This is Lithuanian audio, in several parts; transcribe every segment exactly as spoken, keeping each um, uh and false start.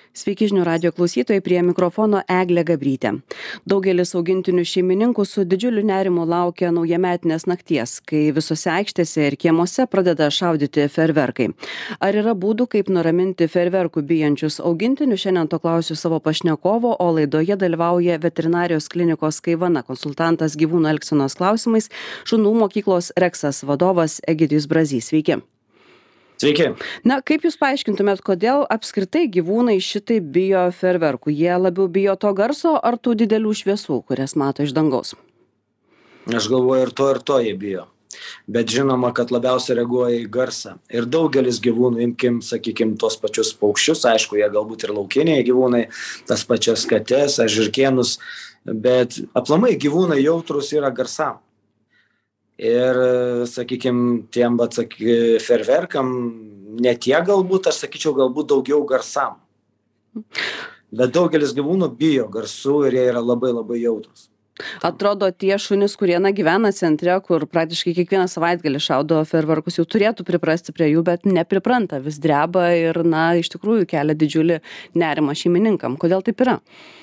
Sveiki žinių radijo klausytojai, prie mikrofono Eglė Gabrytė. Daugelis augintinių šeimininkų su didžiuliu nerimu laukia naujametinės nakties, kai visose aikštėse ir kiemuose pradeda šaudyti fejerverkai. Ar yra būdų, kaip nuraminti fejerverkų bijančius augintinius? Šiandien to klausiu savo pašnekovo, o laidoje dalyvauja veterinarijos klinikos Kaivana konsultantas gyvūnų elgsenos klausimais, šunų mokyklos Reksas vadovas Egidijus Brazys. Sveiki. Sveiki. Na, kaip Jūs paaiškintumėt, kodėl apskritai gyvūnai šitai bijo fejerverkų? Jie labiau bijo to garso ar tų didelių šviesų, kurias mato iš dangaus? Aš galvoju, ir to, ir to jie bijo. Bet žinoma, kad labiausiai reaguoja į garsą. Ir daugelis gyvūnų, imkim, sakykim, tos pačius paukščius, aišku, jie galbūt ir laukiniai gyvūnai, tas pačias kates, žirkėnus, bet aplamai gyvūnai jautrus yra garsam. Ir, sakykime, tiem, bet, saky, fejerverkam ne tiek galbūt, aš sakyčiau, galbūt daugiau garsam. Bet daugelis gyvūnų bijo garsų ir jie yra labai labai jautrus. Atrodo, tie šunys, kurie na, gyvena centre, kur praktiškai kiekvieną savaitgalį šaudo fejerverkus, jau turėtų priprasti prie jų, bet nepripranta, vis dreba ir, na, iš tikrųjų kelia didžiulį nerimą šeimininkam. Kodėl taip yra?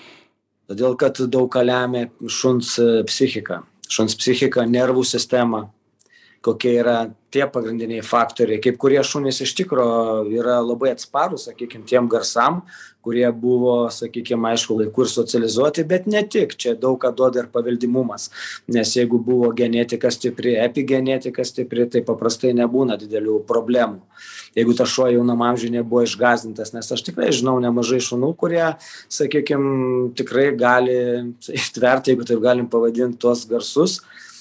Todėl, kad daug ką lemia šuns psichika. Šuns psichika, nervų sistema, kokie yra tie pagrindiniai faktoriai. Kaip kurie šunys iš tikro yra labai atsparūs, sakykime, tiem garsam, kurie buvo, sakykime, aišku, laiku ir socializuoti, bet ne tik. Čia daug ką duoda ir paveldimumas. Nes jeigu buvo genetika stipri, epigenetika stipri, tai paprastai nebūna didelių problemų. Jeigu tas šuo jaunam amžiui nebuvo išgąsdintas, nes aš tikrai žinau nemažai šunų, kurie, sakykime, tikrai gali ištverti, jeigu taip galim pavadinti, tuos garsus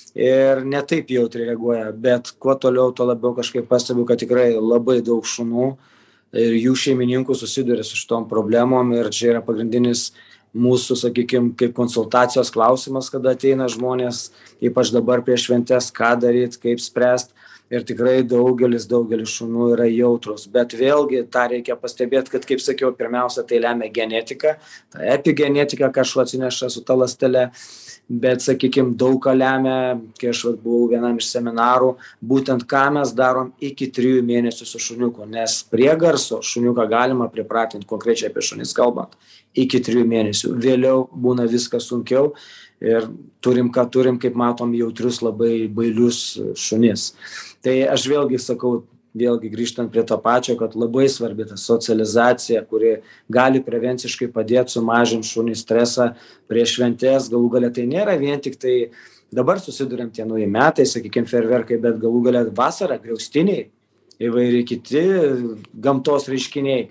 ir ne taip jautriai reaguoja, bet kuo toliau, tuo labiau kažkaip pastebiu, kad tikrai labai daug šunų ir jų šeimininkų susiduria su šitom problemom ir čia yra pagrindinis mūsų, sakykime, kaip konsultacijos klausimas, kada ateina žmonės, ypač dabar prieš šventes, ką daryti, kaip spręsti. Ir tikrai daugelis, daugelis šunų yra jautrus. Bet vėlgi tą reikia pastebėti, kad, kaip sakiau, pirmiausia, tai lemia genetika, ta epigenetika, ką šuo atsineša su ta ląstele. Bet, sakykime, daug ką lemia, kai aš buvau vienam iš seminarų, būtent ką mes darom iki trijų mėnesių su šuniuku. Nes prie garso šuniuką galima pripratinti, konkrečiai apie šunis kalbant, iki trijų mėnesių. Vėliau būna viskas sunkiau ir turim, ką turim, kaip matom, jautrius labai bailius šunis. Tai aš vėlgi sakau, vėlgi grįžtant prie to pačio, kad labai svarbi ta socializacija, kuri gali prevenciškai padėti sumažinti šunį stresą prieš šventes. Galų galia tai nėra vien tik tai dabar susiduriam tie nauji metai, sakykime, fejerverkai, bet galų galia vasara, griaustiniai, įvairiai kiti gamtos reiškiniai,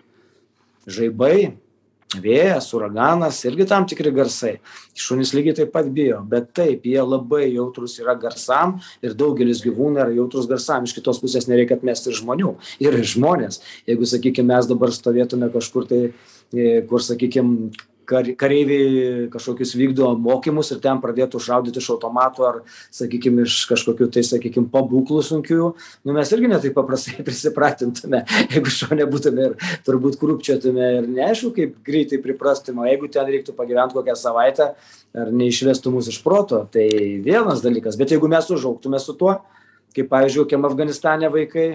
žaibai, vėjas, uraganas, irgi tam tikri garsai. Šunys lygiai taip pat bijo, bet taip, jie labai jautrus yra garsam ir daugelis gyvūnų yra jautrus garsam. Iš kitos pusės nereikia atmesti ir žmonių, ir žmonės. Jeigu, sakykime, mes dabar stovėtume kažkur tai, kur, sakykime, kareiviai kažkokius vykdo mokymus ir ten pradėtų šaudyti iš automatų ar, sakykime, iš kažkokių tai, sakykime, pabūklų sunkių, nu mes irgi netai paprastai prisipratintume, jeigu šio nebūtume ir turbūt krūpčiatume ir neaišku, kaip greitai priprastume, jeigu ten reiktų pagyventi kokią savaitę ar neišvestų mūsų iš proto, tai vienas dalykas, bet jeigu mes užaugtume su tuo, kaip, pavyzdžiui, kokiam Afganistane vaikai,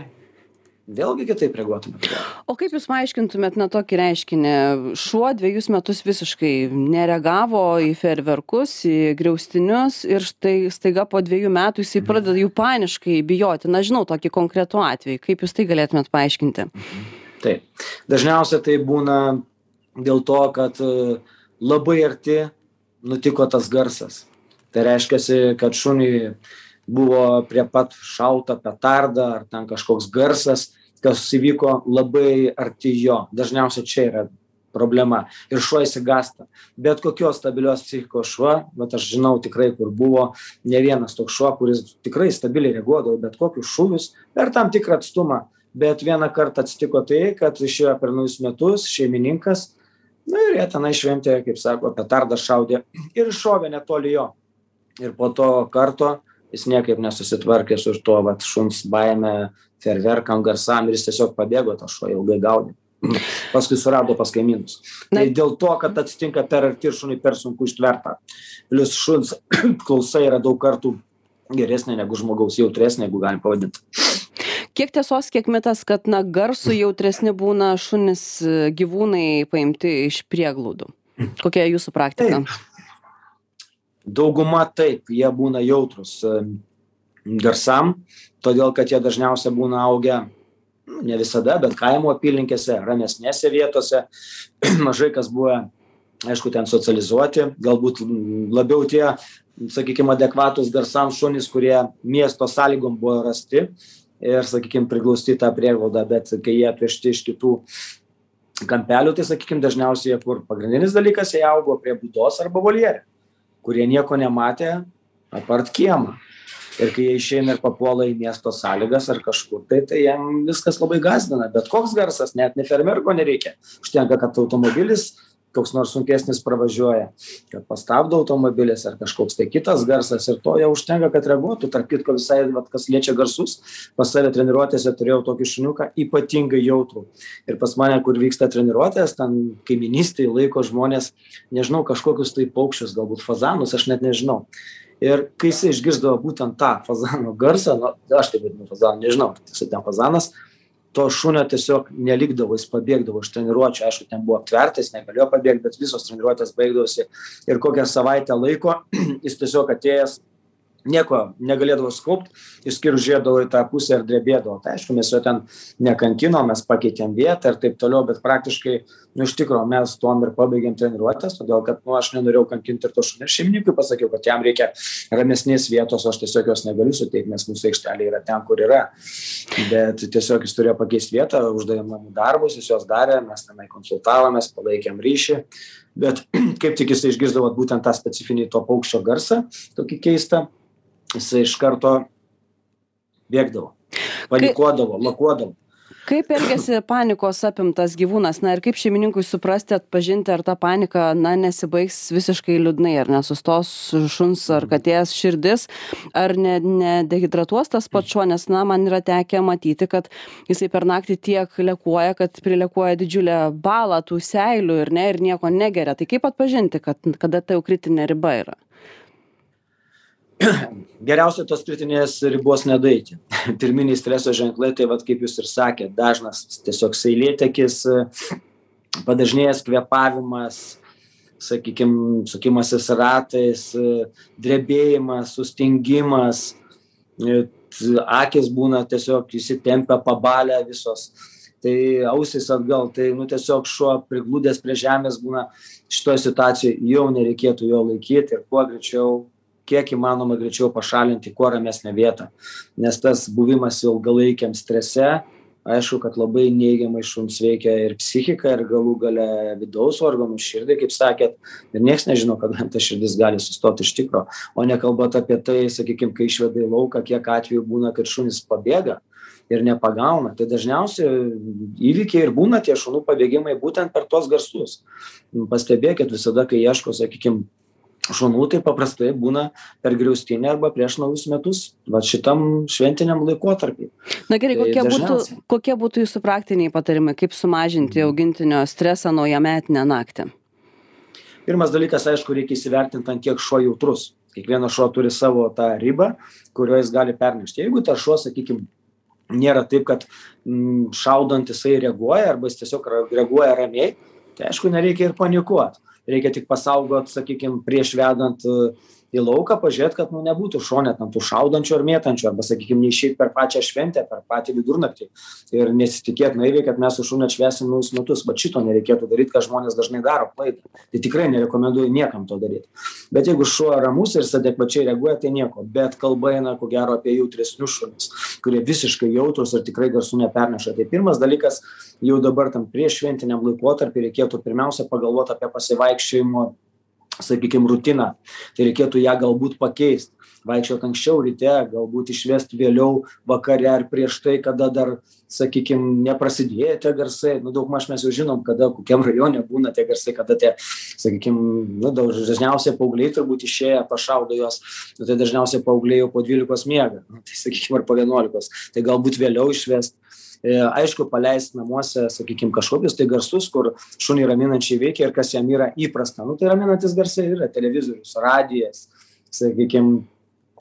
vėlgi kitaip reaguotume. O kaip Jūs paaiškintumėt na tokį reiškinį? Šuo dviejus metus visiškai nereagavo į fejerverkus, į griaustinius ir štai staiga po dviejų metų jisai pradeda jų paniškai bijoti. Na, žinau tokį konkretų atvejį. Kaip Jūs tai galėtumėt paaiškinti? Taip. Dažniausiai tai būna dėl to, kad labai arti nutiko tas garsas. Tai reiškia, kad šuniui buvo prie pat šauta petarda ar ten kažkoks garsas, kas įvyko labai arti jo. Dažniausiai čia yra problema. Ir šuo įsigąsta. Bet kokios stabilios psichikos šuo, bet aš žinau tikrai, kur buvo ne vienas toks šuo, kuris tikrai stabiliai reaguodavo, bet kokius šūvius per tam tikrą atstumą. Bet vieną kartą atsitiko tai, kad išėjo per naujus metus šeimininkas, na ir jie tenai šventė, kaip sako, petardą šaudė ir šovė netoli jo. Ir po to karto jis niekaip nesusitvarkė su to vat, šuns baime, fejerverkam, garsam ir jis tiesiog pabėgo, tą šuo ilgai gaudė. Paskui surado pas kaimynus. Tai dėl to, kad atsitinka per arti ir šuniui per sunku ištverta. Plius šuns klausa yra daug kartų geresnė negu žmogaus, jautresnė, jeigu galim pavadinti. Kiek tiesos, kiek mitas, kad na, garsų jautresni būna šunys gyvūnai paimti iš prieglaudų? Kokia jūsų praktika? Taip. Dauguma taip, jie būna jautrus garsam, todėl kad jie dažniausiai būna augę, ne visada, bet kaimo apylinkėse, ramesnėse vietose, mažai kas buvo, aišku, ten socializuoti, galbūt labiau tie, sakykime, adekvatus garsam šunys, kurie miesto sąlygom buvo rasti ir, sakykime, priglausti tą prieglaudą, bet kai jie atvežti iš kitų kampelių, tai, sakykime, dažniausiai, kur pagrindinis dalykas, jie augo prie būdos arba voljerė, kurie nieko nematė apart kiemą. Ir kai jie išeina ir papuola į miesto sąlygas ar kažkur, tai, tai jam viskas labai gąsdina. Bet koks garsas, net ne fermerko nereikia. Užtenka, kad automobilis koks nors sunkesnis pravažiuoja, kad pastabdo automobilis ar kažkoks tai kitas garsas ir to jau užtenka, kad reaguotų. Tarp kitko visai, vat, kas liečia garsus, pas save treniruotėse turėjau tokį šuniuką ypatingai jautrų. Ir pas mane, kur vyksta treniruotės, ten kaiminystėje laiko žmonės, nežinau, kažkokius tai paukščius, galbūt fazanus, aš net nežinau. Ir kai jis išgirsdavo būtent tą fazano garsą, nu, aš tai vadinu fazaną, nežinau, tai ten fazanas, to šunio tiesiog nelikdavo, jis pabėgdavo iš treniruočių, aišku, ten buvo aptvertas, negalėjo pabėgti, bet visos treniruotės baigdavosi ir kokią savaitę laiko jis tiesiog atėjęs nieko negalėdavo skaupt, išskyrus žiūrėdavo į tą pusę ir drebėdavo. Tai aišku, mes jo ten nekankinom, mes pakeitėm vietą ir taip toliau, bet praktiškai, nu, iš tikro, mes tuom ir pabaigėm treniruotės, todėl kad, nu, aš nenorėjau kankinti ir to šunio. Šeimininkui pasakiau, kad jam reikia ramesnės vietos, aš tiesiog jos negaliu suteikti, nes mūsų aikštelė yra ten, kur yra. Bet tiesiog jis turėjo pakeisti vietą, uždavėm namų darbus, jis jos darė, mes tenai konsultavomės, palaikėm ryšį. Bet kaip tik jis išgirsdavo būtent tą specifinį to paukščio garsą, tokį keistą, jisai iš karto bėgdavo, panikuodavo, lakuodavo. Kaip elgiasi panikos apimtas gyvūnas? Na ir kaip šeimininkui suprasti, atpažinti, ar ta panika, na, nesibaigs visiškai liūdnai, ar nesustos šuns ar katės širdis, ar ne, nedehidratuos tas pats šuo, nes, na, man yra tekę matyti, kad jisai per naktį tiek lekuoja, kad prilekuoja didžiulę balą tų seilių ir, ne, ir nieko negeria. Tai kaip atpažinti, kad kada ta jau kritinė riba yra? Geriausia tos kritinės ribos nedaiti. Pirminiai streso ženklai, tai vat, kaip jūs ir sakėt, dažnas tiesiog seilėtekis, padažnėjęs kvėpavimas, sakykime, sukimasis ratais, drebėjimas, sustingimas, akis būna tiesiog įsitempę, pabalę visos. Tai ausis atgal, tai nu, tiesiog šuo priglūdęs prie žemės būna šitoje situacijoje, jau nereikėtų jo laikyti ir kuo greičiau, kiek įmanoma greičiau pašalinti kuo ramesnę vietą. Nes tas buvimas ilgalaikiam strese, aišku, kad labai neigiamai šuns veikia ir psichika, ir galų gale vidaus organų, širdį, kaip sakėt, ir nieks nežino, kada ta širdis gali sustoti iš tikro. O nekalbant apie tai, sakykime, kai išveda į lauką, kiek atvejų būna, kad šunis pabėga ir nepagauna. Tai dažniausiai įvykiai ir būna tie šunų pabėgimai būtent per tos garsus. Pastebėkit visada, kai ieško, sakykime, šunų, tai paprastai būna per griaustinę arba prieš naujus metus, va šitam šventiniam laikotarpį. Na gerai, kokie, tai būtų, kokie būtų jūsų praktiniai patarimai, kaip sumažinti augintinio stresą naujametinę naktį? Pirmas dalykas, aišku, reikia įsivertinti, ant kiek šuo jautrus. Kiekvienas šuo turi savo tą ribą, kurio jis gali pernešti. Jeigu tas šuo, sakykime, nėra taip, kad m, šaudant jisai reaguoja arba jis tiesiog reaguoja ramiai, tai aišku, nereikia ir panikuoti. Reikia tik pasaugot, sakykime, prieš vedant į lauką, pažiūrėti, kad nu, nebūtų šone tam tų šaudančių ar mėtančių, arba, sakykime, neišeit per pačią šventę, per patį vidurnaktį ir nesitikėt naiviai, kad mes su šuniu atšvęsim naujus metus. Bet šito nereikėtų daryti, ką žmonės dažnai daro klaidą. Tai tikrai nerekomenduoju niekam to daryti. Bet jeigu šuo ramus ir adekvačiai reaguoja, tai nieko. Bet kalba eina, ko gero, apie jautresnius šunis, kurie visiškai jautrus ir tikrai garsų neperneša. Tai pirmas dalykas, jau dabar tam prieš šventiniam laikotarpį reikėtų pirmiausia pagalvoti apie pasivaikščiojimo, sakykime, rutiną. Tai reikėtų ją galbūt pakeisti. Vaikščioti anksčiau ryte, galbūt išvesti vėliau vakare ar prieš tai, kada dar, sakykime, neprasidėjo tie garsai. Nu, daugmaž mes jau žinom, kada, kokiam rajone būna tie garsai, kada tie, sakykime, nu, dažniausiai paaugliai turbūt išėję pašaudo jos, nu, tai dažniausiai paaugliai jau po dvylikos miega, nu, tai, sakykime, ar po vienuolikos. Tai galbūt vėliau išvesti. Aišku, paleisti namuose, sakykime, kažkokius tai garsus, kur šunį raminančiai veikia ir kas jam yra įprasta. Nu, tai raminantis garsai yra televizorius, radijas, sakykime,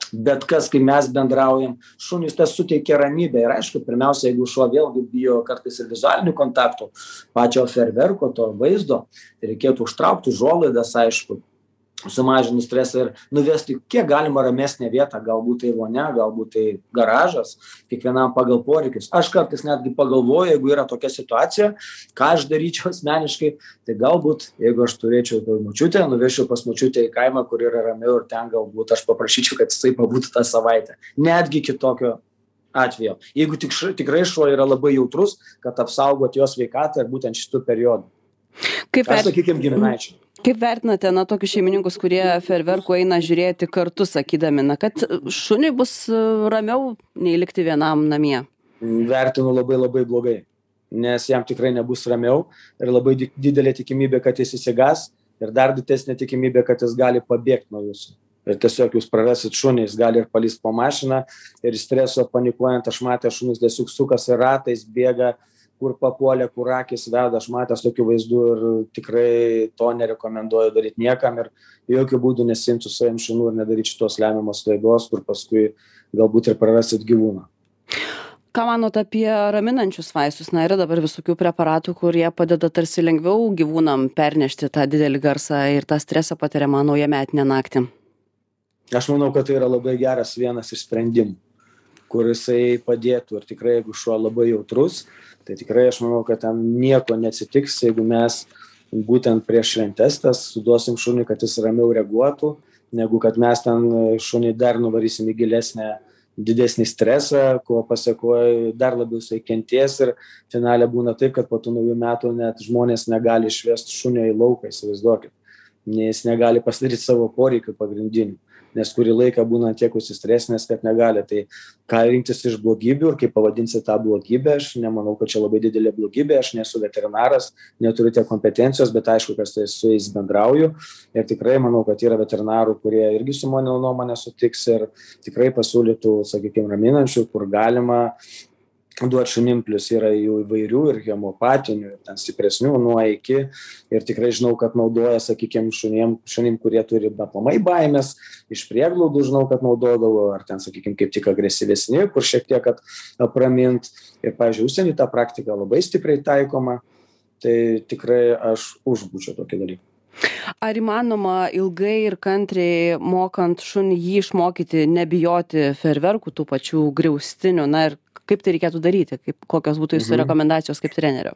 bet kas, kai mes bendraujam, šunys tas suteikia ramybę. Ir aišku, pirmiausia, jeigu šuo vėlgi bijo kartais ir vizualinių kontaktų, pačio fejerverko, to vaizdo, tai reikėtų užtraukti užuolaidas, aišku, sumažinus stresą ir nuvesti kiek galima ramesnę vietą, galbūt tai vonia, galbūt tai garažas, kiekvienam pagal poreikius. Aš kartais netgi pagalvoju, jeigu yra tokia situacija, ką aš daryčiau asmeniškai, tai galbūt, jeigu aš turėčiau tai močiutę, nuvešiau pas močiutę į kaimą, kur yra ramiau, ir ten galbūt aš paprašyčiau, kad jisai pabūtų tą savaitę. Netgi kitokio atveju. Jeigu tik, tikrai šuo yra labai jautrus, kad apsaugoti jo sveikatą ir būtent šitų periodų. Kaip Aš, sakykime, giminaičiai. Kaip vertinate, na, tokius šeimininkus, kurie fejerverkų eina žiūrėti kartu, sakydami, na, kad šuniui bus ramiau nei likti vienam namie? Vertinu labai labai blogai, nes jam tikrai nebus ramiau ir labai didelė tikimybė, kad jis įsigas ir dar didesnė tikimybė, kad jis gali pabėgti nuo jūsų. Ir tiesiog jūs prarasit šunį, jis gali ir palyst po mašiną ir streso panikuojant, aš matęs šunis tiesiog sukasi ratais, bėga, kur papuolė, kur akis veda, aš matęs tokių vaizdų ir tikrai to nerekomenduoju daryti niekam ir jokių būdų nesimti su savim šunų ir nedaryti šitos lemiamos klaidos, kur paskui galbūt ir prarasit gyvūną. Ką manot apie raminančius vaistus? Na, yra dabar visokių preparatų, kurie padeda tarsi lengviau gyvūnam pernešti tą didelį garsą ir tą stresą patiriamą naujametinę naktį. Aš manau, kad tai yra labai geras vienas iš sprendimų, kur jisai padėtų. Ir tikrai, jeigu šuo labai jautrus, tai tikrai aš manau, kad ten nieko neatsitiks, jeigu mes būtent prieš šventes tas suduosim šunį, kad jis ramiau reaguotų, negu kad mes ten šunį dar nuvarysim į gilesnę, didesnį stresą, ko pasiekoja dar labiau jisai kenties ir finale būna taip, kad po tų naujų metų net žmonės negali išvesti šunio į lauką, įsivaizduokit, nes negali pasidaryti savo poreikių pagrindinių. Nes kurį laiką būna tiek užsistresinęs, kad negali. Tai ką rinktis iš blogybių ir kaip pavadinsi tą blogybę, aš nemanau, kad čia labai didelė blogybė, aš nesu veterinaras, neturiu tiek kompetencijos, bet aišku, kad tai su jais bendrauju. Ir tikrai manau, kad yra veterinarų, kurie irgi su mano nuomonė sutiks ir tikrai pasiūlytų, sakykime, raminančių, kur galima duoti šunim, plus yra jų įvairių ir hemopatinių, ir ten stipresnių nuo iki. Ir tikrai žinau, kad naudoja, sakykime, šunim, šunim, kurie turi aplamai baimės, iš prieglaudų žinau, kad naudodavo, ar ten, sakykime, kaip tik agresyvesni, kur šiek tiek kad apramint. Ir, pavyzdžiui, užsienį ta praktika labai stipriai taikoma, tai tikrai aš užbūčiau tokį dalyką. Ar įmanoma ilgai ir kantriai mokant šunį jį išmokyti nebijoti fejerverkų, tų pačių griaustinių, na ir kaip tai reikėtų daryti, kaip, kokios būtų jūsų mhm. rekomendacijos kaip trenerio?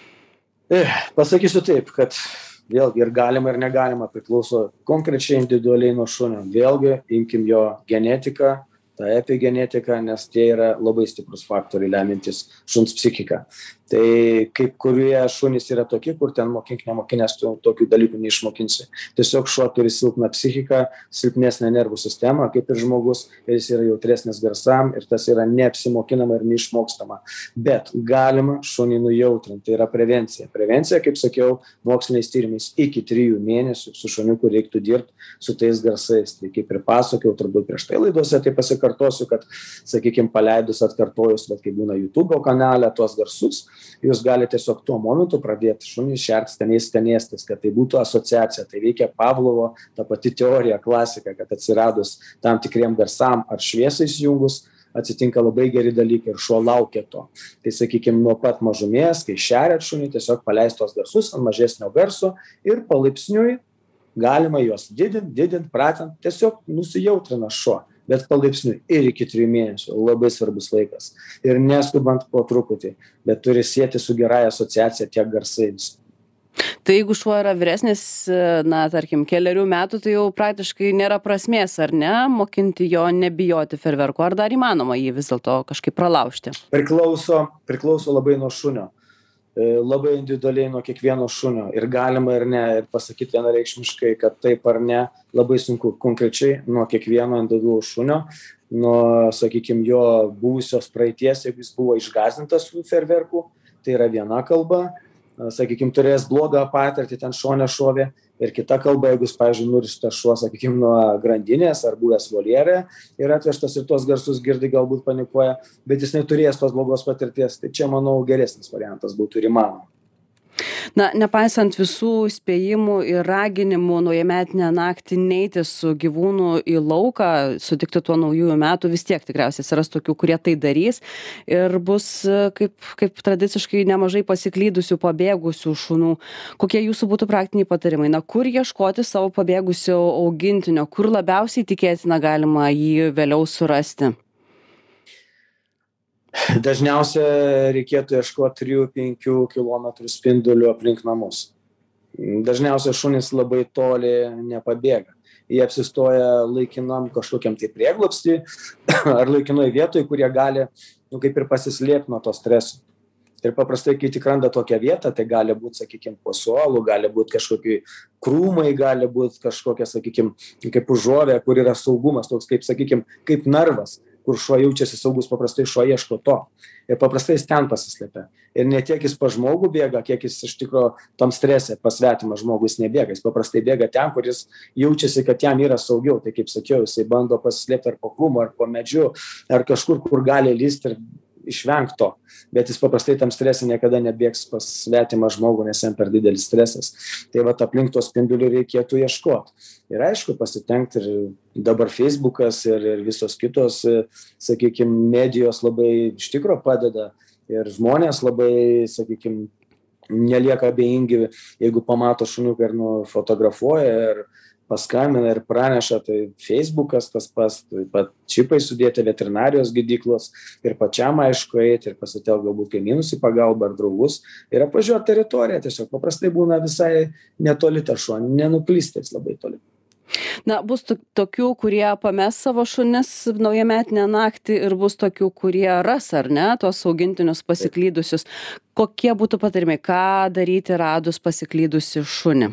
Eh, pasakysiu taip, kad vėlgi ir galima ir negalima, priklauso konkrečiai individualiai nuo šunio. Vėlgi imkim jo genetiką, tą epigenetiką, nes tie yra labai stiprus faktoriai lemintis šuns psichiką. Tai kaip kurie šunys yra tokie, kur ten mokink nemokinės, tu tokių dalykų neišmokinsi. Tiesiog šuo turi silpną psichiką, silpnesnę nervų sistemą, kaip ir žmogus, ir jis yra jautresnis garsam ir tas yra neapsimokinama ir neišmokstama. Bet galima šunį nujautrinti, tai yra prevencija. Prevencija, kaip sakiau, moksliniais tyrimais iki trijų mėnesių su šuniuku reiktų dirbti su tais garsais. Tai kaip ir pasakiau, turbūt prieš tai laidose, tai pasikartosiu, kad, sakykime, paleidus atkartojus, bet kai būna YouTube kanale, tuos garsus, jūs galite tiesiog tuo momentu pradėti šunį šerti, stenės, stenėstis, kad tai būtų asociacija. Tai veikia Pavlovo ta pati teorija, klasika, kad atsiradus tam tikriem garsam ar šviesai įjungus, atsitinka labai geri dalykai ir šuo laukia to. Tai, sakykime, nuo pat mažumės, kai šeriat šunį, tiesiog paleist tos garsus ant mažesnio garso ir palaipsniui galima juos didint, didint, pratint, tiesiog nusijautrina šuo. Bet palaipsniui ir iki trijų mėnesių labai svarbus laikas. Ir neskubant po truputį, bet turi sieti su gerąja asociacija tiek garsais. Tai jeigu šuo yra vyresnis, na, tarkim, keliarių metų, tai jau praktiškai nėra prasmės, ar ne, mokinti jo nebijoti fejerverkų, ar dar įmanoma jį vis dėlto kažkaip pralaužti? Priklauso, priklauso labai nuo šunio. Labai individualiai nuo kiekvieno šunio ir galima ir ne, ir pasakyti vienareikšmiškai, kad taip ar ne, labai sunku konkrečiai nuo kiekvieno individualaus šunio, nuo, sakykime, jo buvusios praeities, jeigu jis buvo išgąsdintas fejerverkų, tai yra viena kalba, sakykime, turėjęs blogą patirtį, ten šone šovė, ir kita kalba, jeigu jis, pavyzdžiui, nurištas šuo, sakykime, nuo grandinės ar buvęs voljere ir atvežtas ir tuos garsus girdi, galbūt panikuoja, bet jis neturėjęs tos blogos patirties, tai čia, manau, geresnis variantas būtų ir įmanoma. Na, nepaisant visų spėjimų ir raginimų naujametinę naktį neiti su gyvūnu į lauką, sutikti tuo naujųjų metų, vis tiek tikriausiai atsiras tokių, kurie tai darys ir bus kaip, kaip tradiciškai nemažai pasiklydusių, pabėgusių šunų. Kokie jūsų būtų praktiniai patarimai? Na, kur ieškoti savo pabėgusio augintinio, kur labiausiai tikėtina galima jį vėliau surasti? Dažniausia reikėtų ieškoti trijų penkių kilometrų spindulių aplink namus. Dažniausia šunys labai toli nepabėga. Jie apsistoja laikinam kažkokiam tai prieglobstį ar laikinoj vietoj, kurie gali, nu, kaip ir pasislėpti nuo to streso. Ir paprastai, kai tik randa tokią vietą, tai gali būti, sakykime, po suolu, gali būti kažkokie krūmai, gali būti kažkokia, sakykime, kaip užuovė, kur yra saugumas, toks kaip, sakykime, kaip narvas, kur šuo jaučiasi saugus, paprastai šuo ieško to. Ir paprastai jis ten pasislėpia. Ir ne tiek jis pa žmogų bėga, kiek jis iš tikro tam strese pas svetimą žmogų jis nebėga. Jis paprastai bėga ten, kur jis jaučiasi, kad jam yra saugiau. Tai kaip sakiau, jisai bando pasislėpti ar po krūmu, ar po medžiu, ar kažkur, kur gali lysti ir išvengti to. Bet jis paprastai tam stresė niekada nebėgs pas svetimą žmogų, nes jam per didelis stresas. Tai vat aplink tos spindulių reikėtų ieškoti. Ir aišku, pasitenkti ir dabar Facebookas ir, ir visos kitos, sakykime, medijos labai iš tikro padeda. Ir žmonės labai, sakykime, nelieka abejingi, jeigu pamato šuniuką ir nufotografuoja ir paskambina ir praneša, tai Facebookas tas pas, taip pat čipai sudėti veterinarijos gydyklos ir pačiam aišku eiti ir pasitelk galbūt kaimynus į pagalbą ar draugus ir apvažiuoti teritoriją. Tiesiog paprastai būna visai netoli ta šuo, nenuklystės labai toli. Na, bus tokių, kurie pames savo šunis naujametinę naktį ir bus tokių, kurie ras, ar ne, tuos augintinius pasiklydusius. Kokie būtų patarimai, ką daryti radus pasiklydusi šunį?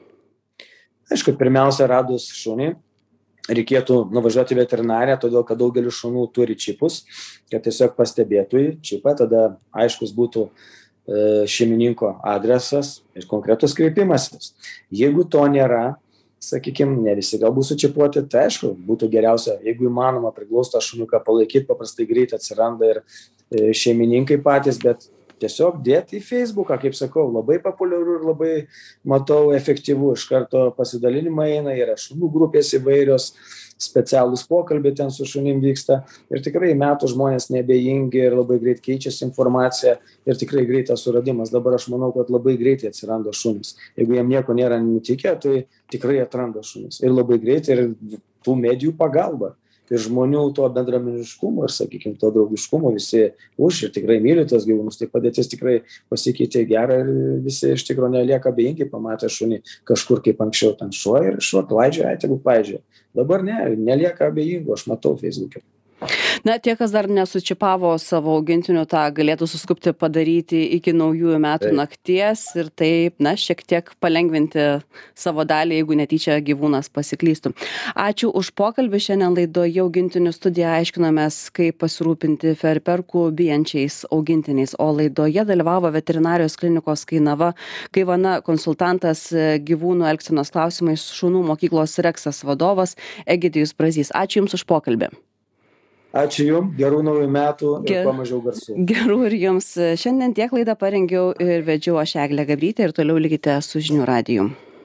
Aišku, pirmiausia, radus šunį, reikėtų nuvažiuoti į veterinariją, todėl kad daugelis šunų turi čipus, kad tiesiog pastebėtų į čipą, tada aiškus būtų e, šeimininko adresas ir konkretus kreipimasis. Jeigu to nėra, sakykime, ne visi galbūt sučipuoti, tai aišku, būtų geriausia, jeigu įmanoma priglaustą šuniuką palaikyti, paprastai greit atsiranda ir e, šeimininkai patys, bet tiesiog dėti į Facebooką, kaip sakau, labai populiaru ir labai, matau, efektyvu. Iš karto pasidalinimai eina, yra šunų grupės įvairios, specialūs pokalbiai ten su šunim vyksta. Ir tikrai metų žmonės nebejingi ir labai greit keičiasi informacija ir tikrai greitas suradimas. Dabar aš manau, kad labai greitai atsiranda šunis. Jeigu jam nieko nėra nutikę, tai tikrai atranda šunis. Ir labai greitai ir tų medijų pagalba. Ir žmonių to bendruomeniškumo ir, sakykime, to draugiškumo visi už ir tikrai myli tos gyvūnus. Tai padėtis tikrai pasikeitė gerą ir visi iš tikrųjų nelieka abejingi, pamatę šunį kažkur kaip anksčiau ten šuo ir šuo klaidžioja, ai tegu klaidžioja. Dabar ne, nelieka abejingų, aš matau Facebook'e. Na, tie, kas dar nesučipavo savo augintinių, tą galėtų suskubti padaryti iki naujųjų metų taip. Nakties ir taip, na, šiek tiek palengvinti savo dalį, jeigu netyčia gyvūnas pasiklystų. Ačiū už pokalbį. Šiandien laidoje Augintinių studija aiškinomės, kaip pasirūpinti ferperkų bijančiais augintiniais. O laidoje dalyvavo veterinarijos klinikos Kainava Kaivana konsultantas gyvūnų elgsenos klausimais šunų mokyklos Reksas vadovas Egidijus Brazys. Ačiū Jums už pokalbį. Ačiū Jums, gerų naujų metų ir kuo mažiau garsų. Gerų ir Jums. Šiandien tiek laidą parengiau ir vedžiau aš Eglė Gabrytė ir toliau likite su Žinių radiju.